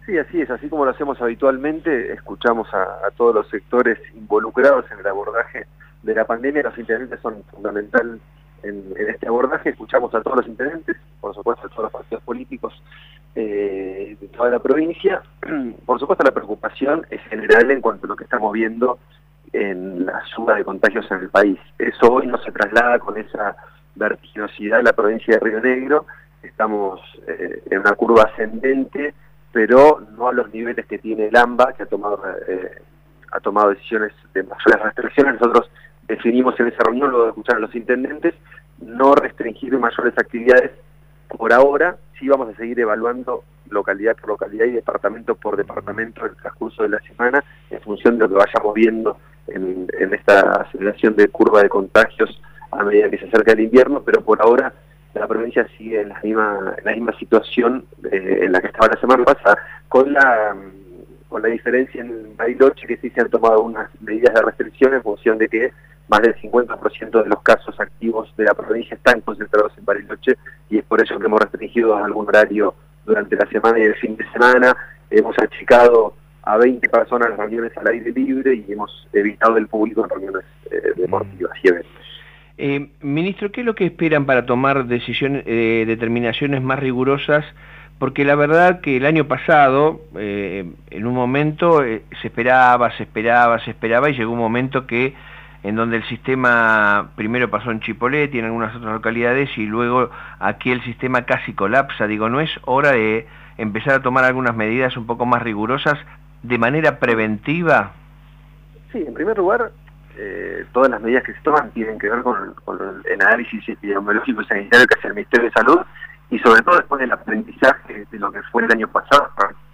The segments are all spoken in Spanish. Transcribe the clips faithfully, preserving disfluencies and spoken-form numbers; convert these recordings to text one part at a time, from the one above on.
Sí, así es, así como lo hacemos habitualmente, escuchamos a, a todos los sectores involucrados en el abordaje de la pandemia. Los intendentes son fundamental en, en este abordaje, escuchamos a todos los intendentes, por supuesto a todos los partidos políticos eh, de toda la provincia. Por supuesto la preocupación es general en cuanto a lo que estamos viendo en la suba de contagios en el país. Eso hoy no se traslada con esa vertiginosidad en la provincia de Río Negro. Estamos eh, en una curva ascendente, pero no a los niveles que tiene el AMBA, que ha tomado, eh, ha tomado decisiones de mayores restricciones. Nosotros definimos en esa reunión, luego de escuchar a los intendentes, no restringir mayores actividades por ahora. Sí vamos a seguir evaluando localidad por localidad y departamento por departamento en el transcurso de la semana, en función de lo que vayamos viendo en, en esta aceleración de curva de contagios a medida que se acerca el invierno, pero por ahora la provincia sigue en la misma, en la misma situación eh, en la que estaba la semana pasada, con la, con la diferencia en Bariloche, que sí se han tomado unas medidas de restricción en función de que más del cincuenta por ciento de los casos activos de la provincia están concentrados en Bariloche, y es por eso que hemos restringido algún horario durante la semana y el fin de semana. Hemos achicado a veinte personas las reuniones al aire libre y hemos evitado el público en reuniones eh, deportivas y eventos. Eh, ministro, ¿qué es lo que esperan para tomar decisiones, eh, determinaciones más rigurosas? Porque la verdad que el año pasado, eh, en un momento, eh, se esperaba, se esperaba, se esperaba, y llegó un momento que en donde el sistema primero pasó en Chipoleti y en algunas otras localidades, y luego aquí el sistema casi colapsa. Digo, ¿no es hora de empezar a tomar algunas medidas un poco más rigurosas de manera preventiva? Sí, en primer lugar, Eh, todas las medidas que se toman tienen que ver con, con el análisis epidemiológico y sanitario que hace el Ministerio de Salud, y sobre todo después del aprendizaje de lo que fue el año pasado,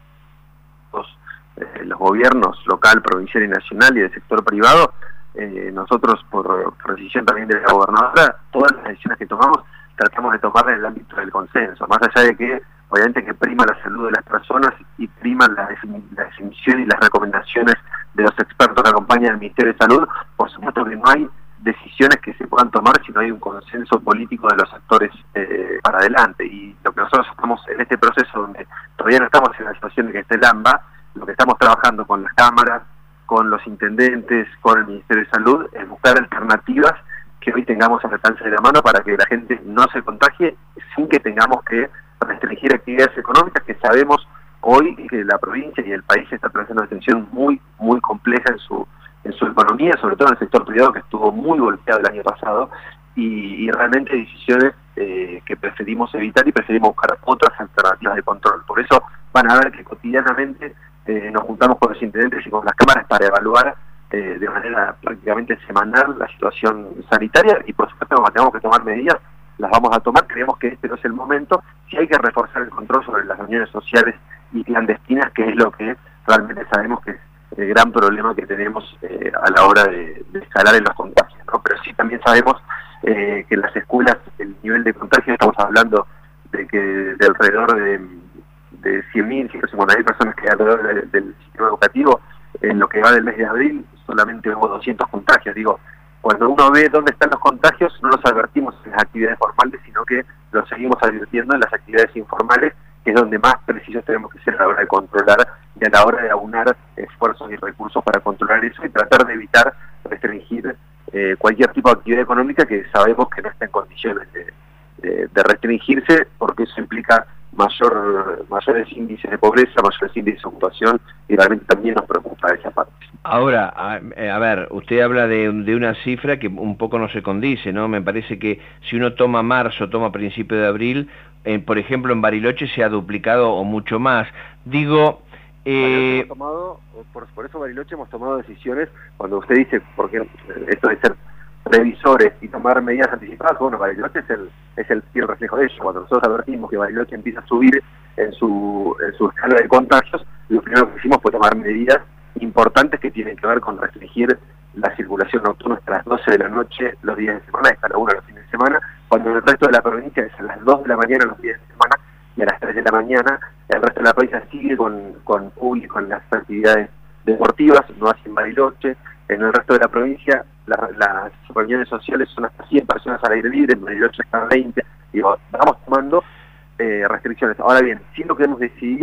los, eh, los gobiernos local, provincial y nacional y del sector privado. Eh, nosotros, por, por decisión también de la gobernadora, todas las decisiones que tomamos tratamos de tomarlas en el ámbito del consenso, más allá de que obviamente que prima la salud de las personas y prima la, defini la definición y las recomendaciones de los expertos que acompañan al Ministerio de Salud. Por supuesto que no hay decisiones que se puedan tomar si no hay un consenso político de los actores eh, para adelante, y lo que nosotros estamos en este proceso, donde todavía no estamos en la situación de que esté el AMBA, lo que estamos trabajando con las cámaras, con los intendentes, con el Ministerio de Salud, es buscar alternativas que hoy tengamos al alcance de la mano para que la gente no se contagie sin que tengamos que restringir actividades económicas, que sabemos hoy que la provincia y el país está atravesando una tensión muy, muy compleja en su en su economía, sobre todo en el sector privado, que estuvo muy golpeado el año pasado, y, y realmente decisiones eh, que preferimos evitar y preferimos buscar otras alternativas de control. Por eso van a ver que cotidianamente eh, nos juntamos con los intendentes y con las cámaras para evaluar eh, de manera prácticamente semanal la situación sanitaria, y por supuesto cuando tengamos que tomar medidas, las vamos a tomar. Creemos que este no es el momento. Si hay que reforzar el control sobre las reuniones sociales y clandestinas, que es lo que realmente sabemos que es el gran problema que tenemos eh, a la hora de, de escalar en los contagios, ¿no? Pero sí también sabemos eh, que en las escuelas el nivel de contagio, estamos hablando de que de alrededor de, de cien mil, ciento cincuenta mil personas que hay alrededor de, del sistema educativo. En lo que va del mes de abril solamente hubo doscientos contagios. Digo, cuando uno ve dónde están los contagios, no los advertimos en las actividades formales, sino que los seguimos advirtiendo en las actividades informales, que es donde más precisos tenemos que ser a la hora de controlar y a la hora de aunar esfuerzos y recursos para controlar eso y tratar de evitar restringir eh, cualquier tipo de actividad económica que sabemos que no está en condiciones de, de, de restringirse, porque eso implica mayor mayores índices de pobreza, mayores índices de ocupación, y realmente también nos preocupa esa parte. Ahora, a, a ver, usted habla de, de una cifra que un poco no se condice, ¿no? Me parece que si uno toma marzo, toma principio de abril, eh, por ejemplo en Bariloche se ha duplicado o mucho más. Digo... Eh... Hemos tomado, por, por eso Bariloche hemos tomado decisiones, cuando usted dice, porque esto de ser previsores y tomar medidas anticipadas, bueno, Bariloche es el es el fiel reflejo de ello. Cuando nosotros advertimos que Bariloche empieza a subir en su, en su escala de contagios, lo primero que hicimos fue tomar medidas importantes que tienen que ver con restringir la circulación nocturna hasta las doce de la noche los días de semana, hasta la una los fines de semana, cuando en el resto de la provincia es a las dos de la mañana los días de semana y a las tres de la mañana. El resto de la provincia sigue con, con público con las actividades deportivas, no así en Bariloche. En el resto de la provincia la, las reuniones sociales son hasta cien personas al aire libre, en Bariloche están veinte. Digo, vamos tomando eh, restricciones. Ahora bien, sí lo que hemos decidido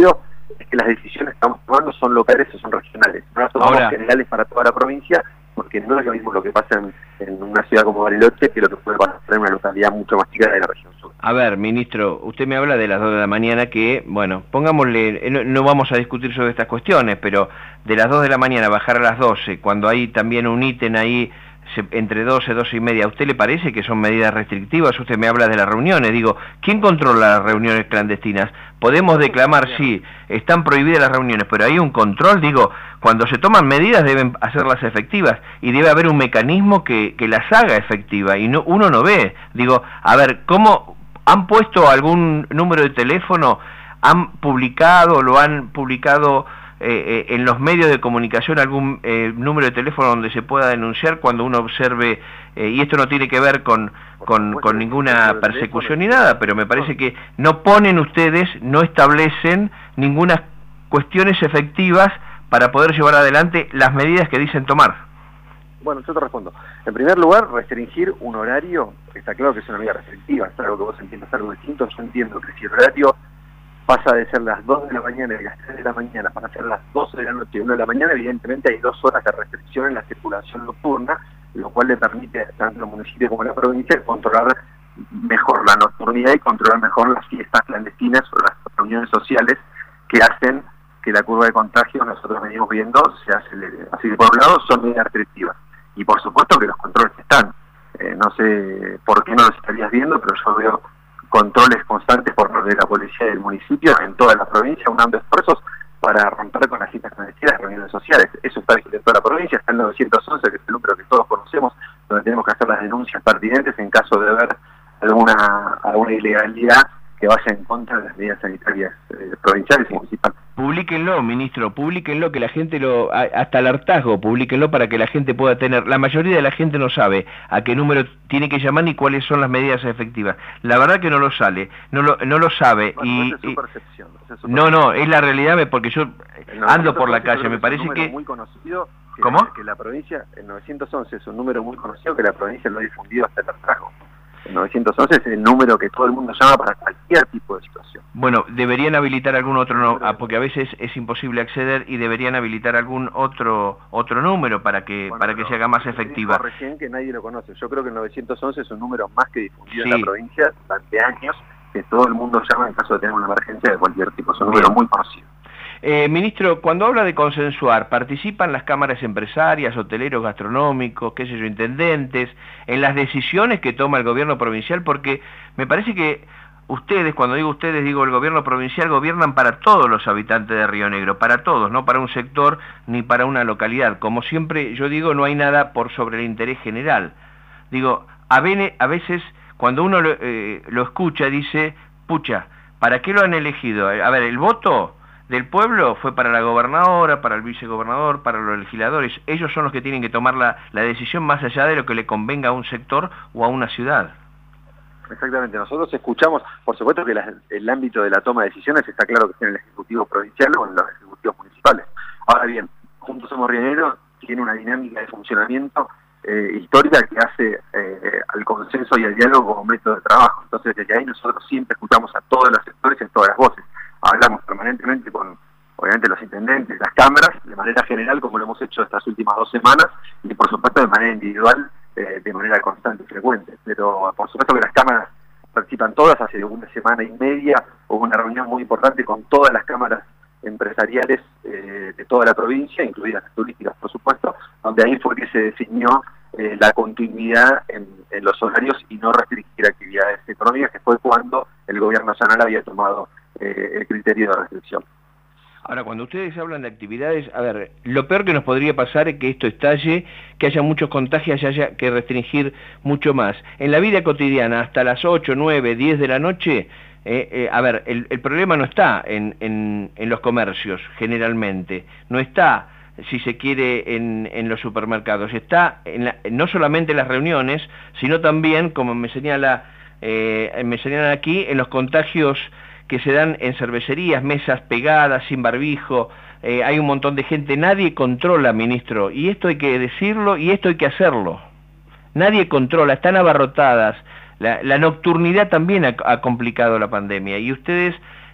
es que las decisiones que estamos tomando son locales o son regionales. No las tomamos Ahora, generales para toda la provincia, porque no es lo mismo lo que pasa en, en una ciudad como Bariloche que lo que puede pasar en una localidad mucho más chica de la región sur. a ver, ministro, usted me habla de las dos de la mañana que, bueno, pongámosle, no, no vamos a discutir sobre estas cuestiones, pero de las dos de la mañana bajar a las doce, cuando hay también un ítem ahí se, entre doce, doce y media, ¿a usted le parece que son medidas restrictivas? Usted me habla de las reuniones, digo, ¿quién controla las reuniones clandestinas? Podemos declamar, sí, están prohibidas las reuniones, pero hay un control, digo, cuando se toman medidas deben hacerlas efectivas y debe haber un mecanismo que, que las haga efectivas y no, uno no ve, digo, a ver, ¿cómo han puesto algún número de teléfono? ¿Han publicado, lo han publicado eh, eh, en los medios de comunicación algún eh, número de teléfono donde se pueda denunciar cuando uno observe, eh, y esto no tiene que ver con, con, con ninguna persecución ni nada, pero me parece que no ponen ustedes, no establecen ninguna cuestiones efectivas para poder llevar adelante las medidas que dicen tomar? Bueno, yo te respondo. En primer lugar, restringir un horario, está claro que es una medida restrictiva, es algo que vos entiendas algo distinto. Yo entiendo que si el horario pasa de ser las dos de la mañana y las tres de la mañana para ser las doce de la noche y una de la mañana, evidentemente hay dos horas de restricción en la circulación nocturna, lo cual le permite tanto al municipio como a la provincia controlar mejor la nocturnidad y controlar mejor las fiestas clandestinas o las reuniones sociales que hacen que la curva de contagio nosotros venimos viendo se acelere. Así que por un lado son medidas restrictivas. Y por supuesto que los controles están. Eh, no sé por qué no los estarías viendo, pero yo veo controles constantes por parte de la policía del municipio en toda la provincia, unando esfuerzos para romper con las citas clandestinas y reuniones sociales. Eso está vigente en toda la provincia, está el novecientos once, que es el número que todos conocemos, donde tenemos que hacer las denuncias pertinentes en caso de ver alguna, alguna ilegalidad que vaya en contra de las medidas sanitarias eh, provinciales y municipales. Publíquenlo, ministro, publíquenlo, que la gente lo, hasta el hartazgo, publíquenlo para que la gente pueda tener, la mayoría de la gente no sabe a qué número tiene que llamar ni cuáles son las medidas efectivas. La verdad que no lo sale, no lo, no lo sabe. Bueno, y, esa es su percepción, esa es su no, percepción. no, es la realidad, porque yo ando por la calle, me parece que... muy conocido que, ¿Cómo? Que la provincia, el novecientos once es un número muy conocido que la provincia lo ha difundido hasta el hartazgo. El novecientos once es el número que todo el mundo llama para cualquier tipo de situación. Bueno, deberían habilitar algún otro, no, ah, porque a veces es imposible acceder, y deberían habilitar algún otro otro número para que Bueno, para que se haga más efectiva. Recién que nadie lo conoce. Yo creo que el novecientos once es un número más que difundido Sí. en la provincia durante años, que todo el mundo llama en caso de tener una emergencia de cualquier tipo. Es un número muy conocido. Eh, ministro, cuando habla de consensuar, ¿participan las cámaras empresarias, hoteleros, gastronómicos, qué sé yo, intendentes, en las decisiones que toma el gobierno provincial? Porque me parece que ustedes, cuando digo ustedes, digo el gobierno provincial, gobiernan para todos los habitantes de Río Negro, para todos, no para un sector ni para una localidad. Como siempre yo digo, no hay nada por sobre el interés general. Digo, a, vene, a veces cuando uno lo, eh, lo escucha dice, pucha, ¿para qué lo han elegido? A ver, el voto del pueblo fue para la gobernadora, para el vicegobernador, para los legisladores. Ellos son los que tienen que tomar la, la decisión más allá de lo que le convenga a un sector o a una ciudad. Exactamente, nosotros escuchamos, por supuesto que la, el ámbito de la toma de decisiones está claro que está en el Ejecutivo Provincial o en los Ejecutivos Municipales. Ahora bien, Juntos Somos Río Negro tiene una dinámica de funcionamiento eh, histórica que hace eh, al consenso y al diálogo como método de trabajo. Entonces desde ahí nosotros siempre escuchamos a todos los sectores y a todas las voces. Hablamos permanentemente con, obviamente, los intendentes, las cámaras, de manera general, como lo hemos hecho estas últimas dos semanas, y por supuesto de manera individual, eh, de manera constante y frecuente. Pero por supuesto que las cámaras participan todas. Hace una semana y media hubo una reunión muy importante con todas las cámaras empresariales eh, de toda la provincia, incluidas las turísticas, por supuesto, donde ahí fue que se definió eh, la continuidad en, en los horarios y no restringir actividades económicas, que fue cuando el gobierno nacional había tomado eh, el criterio de restricción. Ahora, cuando ustedes hablan de actividades, a ver, lo peor que nos podría pasar es que esto estalle, que haya muchos contagios y haya que restringir mucho más. En la vida cotidiana, hasta las ocho, nueve, diez de la noche, eh, eh, a ver, el, el problema no está en, en, en los comercios, generalmente, no está, si se quiere, en, en los supermercados, está en la, no solamente en las reuniones, sino también, como me señala, eh, me señalan aquí, en los contagios que se dan en cervecerías, mesas pegadas, sin barbijo, eh, hay un montón de gente, nadie controla, ministro, y esto hay que decirlo y esto hay que hacerlo. Nadie controla, están abarrotadas, la, la nocturnidad también ha, ha complicado la pandemia, y ustedes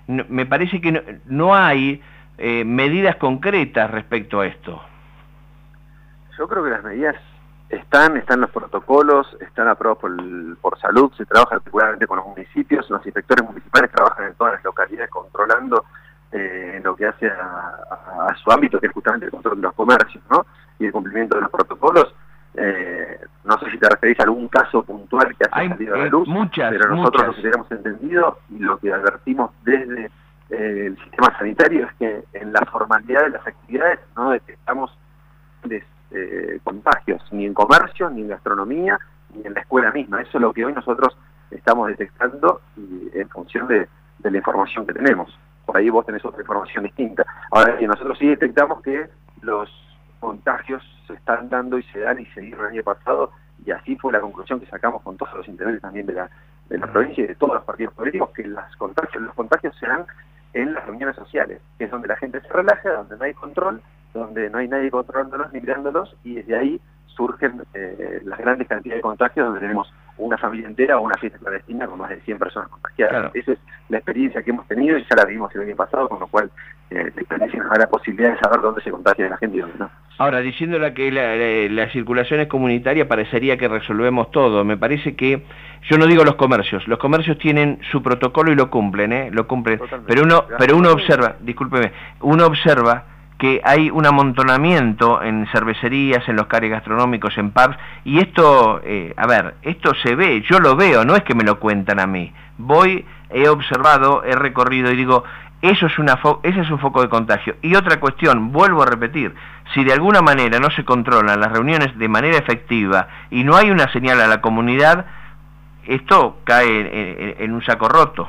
no, me parece que no, no hay eh, medidas concretas respecto a esto. Yo creo que las medidas están, están los protocolos, están aprobados por, el, por salud, se trabaja articuladamente con los municipios, los inspectores municipales trabajan en todas las localidades controlando eh, lo que hace a, a, a su ámbito, que es justamente el control de los comercios, ¿no? Y el cumplimiento de los protocolos. Eh, no sé si te referís a algún caso puntual que haya salido a la luz, muchas, pero nosotros muchas. lo que tenemos entendido y lo que advertimos desde eh, el sistema sanitario es que en la formalidad de las actividades no detectamos de, eh, contagios, ni en comercio, ni en gastronomía, ni en la escuela misma. Eso es lo que hoy nosotros estamos detectando y en función de, de la información que tenemos. Por ahí vos tenés otra información distinta. Ahora bien, nosotros sí detectamos que los contagios se están dando y se dan y se dieron el año pasado, y así fue la conclusión que sacamos con todos los intendentes también de la, de la provincia y de todos los partidos políticos, que las contagios, los contagios se dan en las reuniones sociales, que es donde la gente se relaja, donde no hay control, donde no hay nadie controlándolos ni mirándolos, y desde ahí surgen eh, las grandes cantidades de contagios, donde tenemos una familia entera o una fiesta clandestina con más de cien personas contagiadas. Claro. Esa es la experiencia que hemos tenido y ya la vimos el año pasado, con lo cual eh, la experiencia nos da la posibilidad de saber dónde se contagia la gente y dónde no. Ahora, diciéndola que la, la, la circulación es comunitaria, parecería que resolvemos todo. Me parece que, yo no digo los comercios, los comercios tienen su protocolo y lo cumplen, ¿eh? Lo cumplen. Totalmente. Pero uno, pero uno observa, discúlpeme, uno observa que hay un amontonamiento en cervecerías, en los locales gastronómicos, en pubs, y esto, eh, a ver, esto se ve, yo lo veo, no es que me lo cuentan a mí. Voy, he observado, he recorrido y digo, eso es una fo ese es un foco de contagio. Y otra cuestión, vuelvo a repetir, si de alguna manera no se controlan las reuniones de manera efectiva y no hay una señal a la comunidad, esto cae en, en, en un saco roto.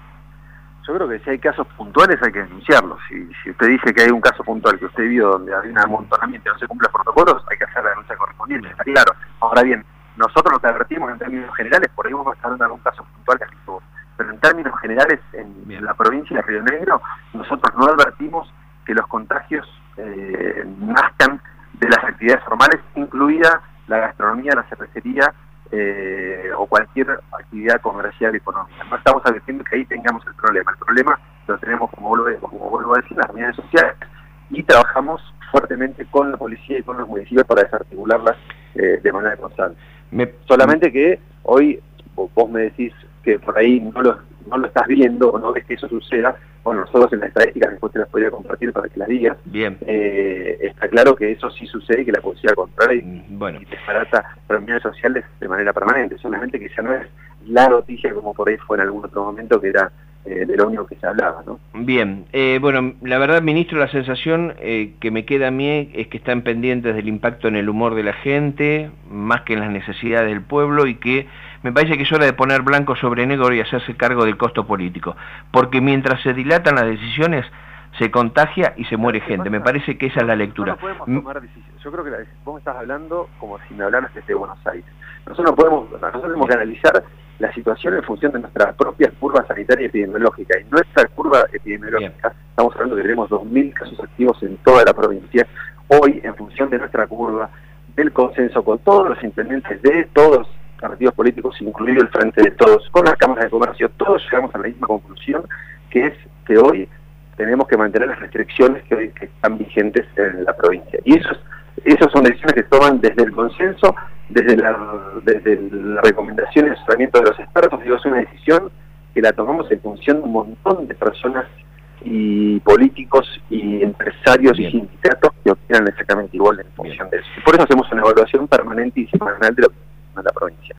Yo creo que si hay casos puntuales hay que denunciarlos. Si, si usted dice que hay un caso puntual que usted vio donde hay un amontonamiento y no se cumplen los protocolos, hay que hacer la denuncia correspondiente, está claro. Ahora bien, nosotros lo que advertimos en términos generales, por ahí vamos a estar en algún caso puntual que estuvo, pero en términos generales en Bien. la provincia de Río Negro, nosotros no advertimos que los contagios eh, nazcan de las actividades formales, incluida la gastronomía, la cervecería, Eh, o cualquier actividad comercial y económica. No estamos advirtiendo que ahí tengamos el problema. El problema lo tenemos, como vuelvo, como vuelvo a decir, en las reuniones sociales, y trabajamos fuertemente con la policía y con los municipios para desarticularlas eh, de manera constante. Me... Solamente que hoy vos me decís que por ahí no lo, no lo estás viendo o no ves que eso suceda. Bueno, nosotros en las estadísticas después te las podría compartir para que las digas. Bien. Eh, está claro que eso sí sucede y que la policía controla y, bueno. y desbarata reuniones sociales de manera permanente. Solamente que ya no es la noticia como por ahí fue en algún otro momento, que era eh, de lo único que se hablaba, ¿no? Bien. Eh, bueno, la verdad, ministro, la sensación eh, que me queda a mí es que están pendientes del impacto en el humor de la gente, más que en las necesidades del pueblo, y que me parece que es hora de poner blanco sobre negro y hacerse cargo del costo político, porque mientras se dilatan las decisiones, se contagia y se muere gente. Me parece que esa es la lectura. No podemos tomar decisiones. Yo creo que la, vos me estás hablando como si me hablaras desde Buenos Aires. Nosotros no podemos, nosotros tenemos que analizar la situación en función de nuestra propia curva sanitaria y epidemiológica. Y nuestra curva epidemiológica, Bien. estamos hablando que tenemos dos mil casos activos en toda la provincia. Hoy, en función de nuestra curva, del consenso con todos los intendentes de todos partidos políticos, incluido el Frente de Todos, con las cámaras de comercio, todos llegamos a la misma conclusión, que es que hoy tenemos que mantener las restricciones que hoy que están vigentes en la provincia. Y eso es, esas son decisiones que se toman desde el consenso, desde la, desde la recomendación y asesoramiento de los expertos. Digo, es una decisión que la tomamos en función de un montón de personas y políticos y empresarios Bien. y sindicatos que opinan exactamente igual en función Bien. de eso. Y por eso hacemos una evaluación permanente y semanal de lo que pasa en la provincia.